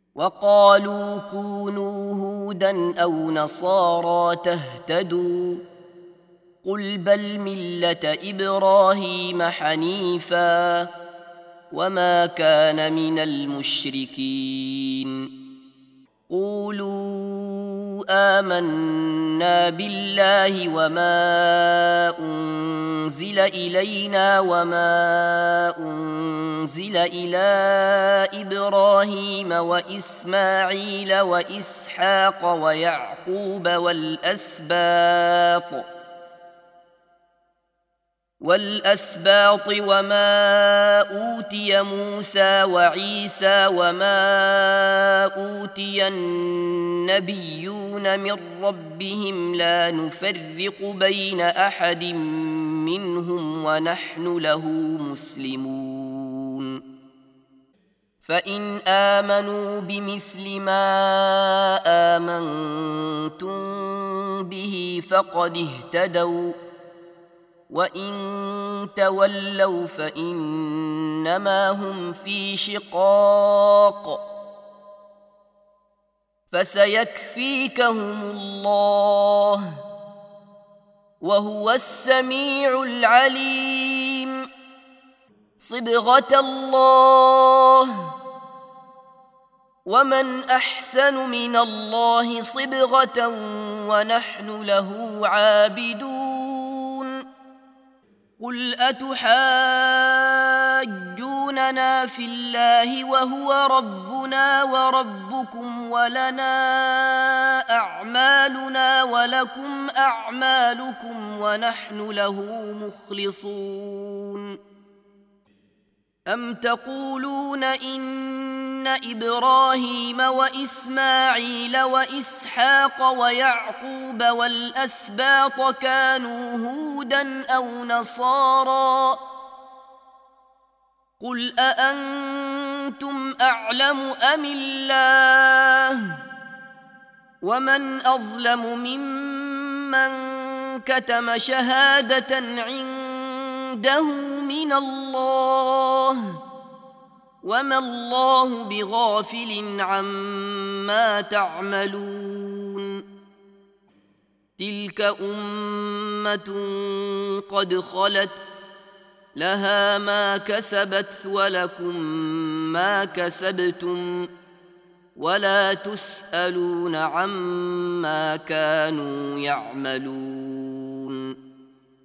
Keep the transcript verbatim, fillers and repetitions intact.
وقالوا كونوا هودا أو نصارى تهتدوا قل بل ملة إبراهيم حنيفا وما كان من المشركين قولوا آمنا بالله وما أنزل إلينا وما أنزل إلى إبراهيم وإسماعيل وإسحاق ويعقوب والأسباط والأسباط وما أوتي موسى وعيسى وما أوتي النبيون من ربهم لا نفرق بين أحد منهم ونحن له مسلمون فإن آمنوا بمثل ما آمنتم به فقد اهتدوا وإن تولوا فإنما هم في شقاق فسيكفيكهم الله وهو السميع العليم صبغة الله ومن أحسن من الله صبغة ونحن له عابدون قل أتحاجوننا في الله وهو ربنا وربكم ولنا أعمالنا ولكم أعمالكم ونحن له مخلصون أم تقولون إن إبراهيم وإسماعيل وإسحاق ويعقوب والأسباط كانوا هودا أو نصارى قل أأنتم أعلم أم الله ومن أظلم ممن كتم شهادة عنده من الله وما الله بغافل عما تعملون تلك أمة قد خلت لها ما كسبت ولكم ما كسبتم ولا تسألون عما كانوا يعملون